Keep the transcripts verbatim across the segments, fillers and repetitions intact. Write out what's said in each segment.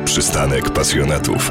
Przystanek pasjonatów.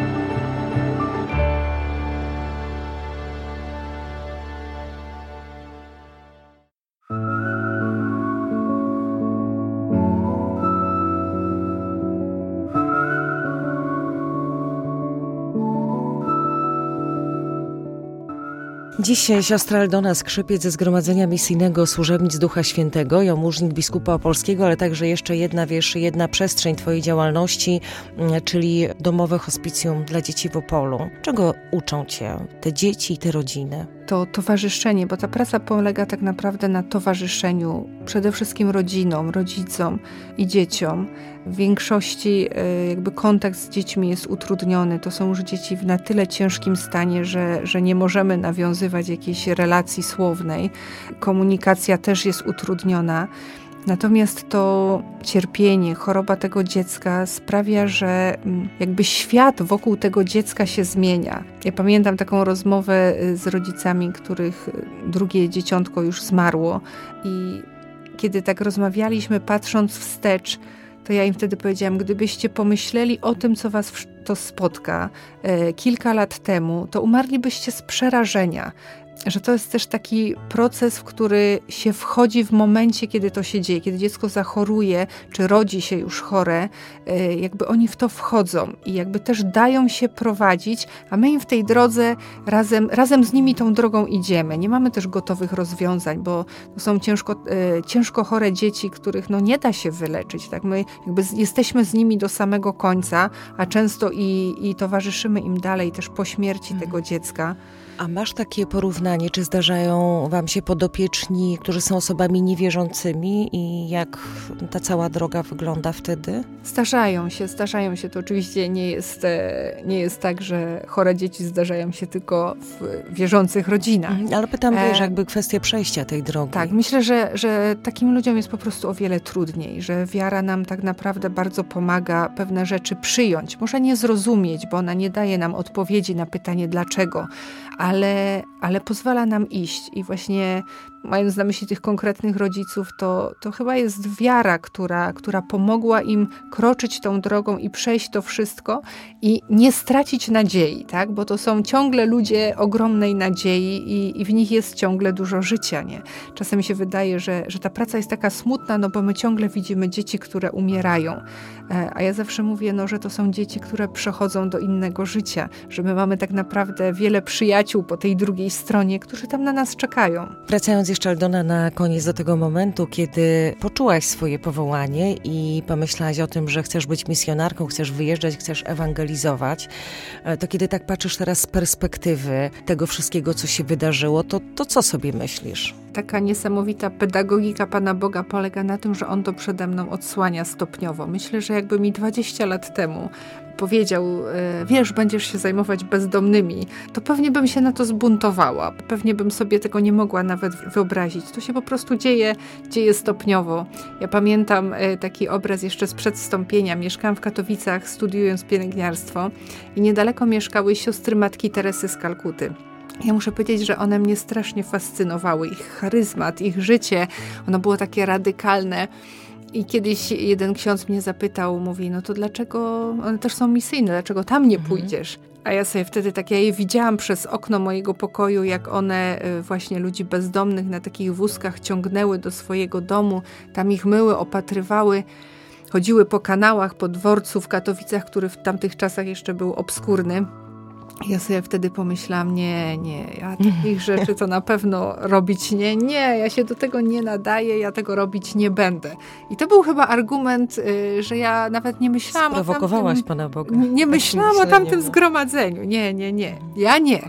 Dziś siostra Aldona Skrzypiec ze Zgromadzenia Misyjnego Służebnic Ducha Świętego, jałmużnik biskupa opolskiego, ale także jeszcze jedna, wiesz, jedna przestrzeń twojej działalności, czyli domowe hospicjum dla dzieci w Opolu. Czego uczą cię te dzieci i te rodziny? To towarzyszenie, bo ta praca polega tak naprawdę na towarzyszeniu przede wszystkim rodzinom, rodzicom i dzieciom. W większości jakby kontakt z dziećmi jest utrudniony. To są już dzieci w na tyle ciężkim stanie, że, że nie możemy nawiązywać jakiejś relacji słownej. Komunikacja też jest utrudniona. Natomiast to cierpienie, choroba tego dziecka sprawia, że jakby świat wokół tego dziecka się zmienia. Ja pamiętam taką rozmowę z rodzicami, których drugie dzieciątko już zmarło i kiedy tak rozmawialiśmy, patrząc wstecz, to ja im wtedy powiedziałam, gdybyście pomyśleli o tym, co was to spotka e, kilka lat temu, to umarlibyście z przerażenia. Że to jest też taki proces, w który się wchodzi w momencie, kiedy to się dzieje, kiedy dziecko zachoruje, czy rodzi się już chore, jakby oni w to wchodzą i jakby też dają się prowadzić, a my im w tej drodze razem, razem z nimi tą drogą idziemy. Nie mamy też gotowych rozwiązań, bo to są ciężko, ciężko chore dzieci, których no nie da się wyleczyć. Tak? My jakby jesteśmy z nimi do samego końca, a często i, i towarzyszymy im dalej też po śmierci mhm. tego dziecka. A masz takie porównanie, czy zdarzają wam się podopieczni, którzy są osobami niewierzącymi i jak ta cała droga wygląda wtedy? Zdarzają się, zdarzają się. To oczywiście nie jest, nie jest tak, że chore dzieci zdarzają się tylko w wierzących rodzinach. Mhm, ale pytam, wiesz, jakby kwestia przejścia tej drogi. Tak, myślę, że, że takim ludziom jest po prostu o wiele trudniej, że wiara nam tak naprawdę bardzo pomaga pewne rzeczy przyjąć. Może nie zrozumieć, bo ona nie daje nam odpowiedzi na pytanie dlaczego, ale, ale pozwala nam iść i właśnie mając na myśli tych konkretnych rodziców, to, to chyba jest wiara, która, która pomogła im kroczyć tą drogą i przejść to wszystko i nie stracić nadziei, tak? Bo to są ciągle ludzie ogromnej nadziei i, i w nich jest ciągle dużo życia, nie? Czasem mi się wydaje, że, że ta praca jest taka smutna, no bo my ciągle widzimy dzieci, które umierają, a ja zawsze mówię, no, że to są dzieci, które przechodzą do innego życia, że my mamy tak naprawdę wiele przyjaciół po tej drugiej stronie, którzy tam na nas czekają. Wracając jeszcze, Aldona, na koniec do tego momentu, kiedy poczułaś swoje powołanie i pomyślałaś o tym, że chcesz być misjonarką, chcesz wyjeżdżać, chcesz ewangelizować, to kiedy tak patrzysz teraz z perspektywy tego wszystkiego, co się wydarzyło, to, to co sobie myślisz? Taka niesamowita pedagogika Pana Boga polega na tym, że On to przede mną odsłania stopniowo. Myślę, że jakby mi dwadzieścia lat temu powiedział, wiesz, będziesz się zajmować bezdomnymi, to pewnie bym się na to zbuntowała. Pewnie bym sobie tego nie mogła nawet wyobrazić. To się po prostu dzieje, dzieje stopniowo. Ja pamiętam taki obraz jeszcze sprzed wstąpienia. Mieszkałam w Katowicach, studiując pielęgniarstwo i niedaleko mieszkały siostry Matki Teresy z Kalkuty. Ja muszę powiedzieć, że one mnie strasznie fascynowały. Ich charyzmat, ich życie, ono było takie radykalne. I kiedyś jeden ksiądz mnie zapytał, mówi, no to dlaczego, one też są misyjne, dlaczego tam nie pójdziesz? A ja sobie wtedy tak, ja je widziałam przez okno mojego pokoju, jak one właśnie ludzi bezdomnych na takich wózkach ciągnęły do swojego domu, tam ich myły, opatrywały, chodziły po kanałach, po dworcu w Katowicach, który w tamtych czasach jeszcze był obskurny. Ja sobie wtedy pomyślałam, nie, nie, ja takich rzeczy to na pewno robić nie, nie, ja się do tego nie nadaję, ja tego robić nie będę. I to był chyba argument, że ja nawet nie myślałam o tamtym... Sprowokowałaś Pana Boga. Nie myślałam o tamtym zgromadzeniu, nie, nie, nie, ja nie.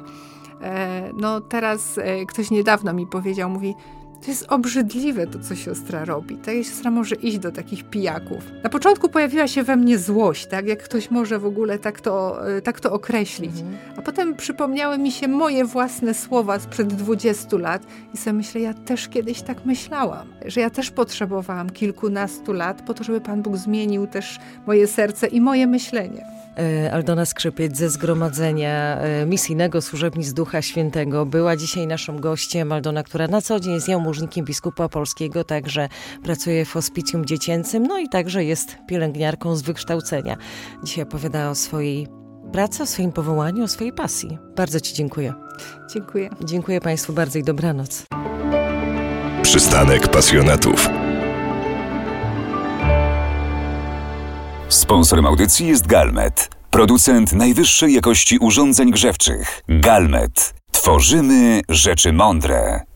No teraz ktoś niedawno mi powiedział, mówi, to jest obrzydliwe to, co siostra robi. Ta siostra może iść do takich pijaków. Na początku pojawiła się we mnie złość, tak? Jak ktoś może w ogóle tak to, tak to określić. Mhm. A potem przypomniały mi się moje własne słowa sprzed dwudziestu lat i sobie myślę, ja też kiedyś tak myślałam, że ja też potrzebowałam kilkunastu lat po to, żeby Pan Bóg zmienił też moje serce i moje myślenie. Aldona Skrzypiec ze Zgromadzenia Misyjnego Służebnic Ducha Świętego była dzisiaj naszym gościem. Aldona, która na co dzień jest jałmużnikiem biskupa opolskiego, także pracuje w hospicjum dziecięcym, no i także jest pielęgniarką z wykształcenia. Dzisiaj opowiada o swojej pracy, o swoim powołaniu, o swojej pasji. Bardzo Ci dziękuję. Dziękuję. Dziękuję Państwu bardzo i dobranoc. Przystanek pasjonatów. Sponsorem audycji jest Galmet, producent najwyższej jakości urządzeń grzewczych. Galmet. Tworzymy rzeczy mądre.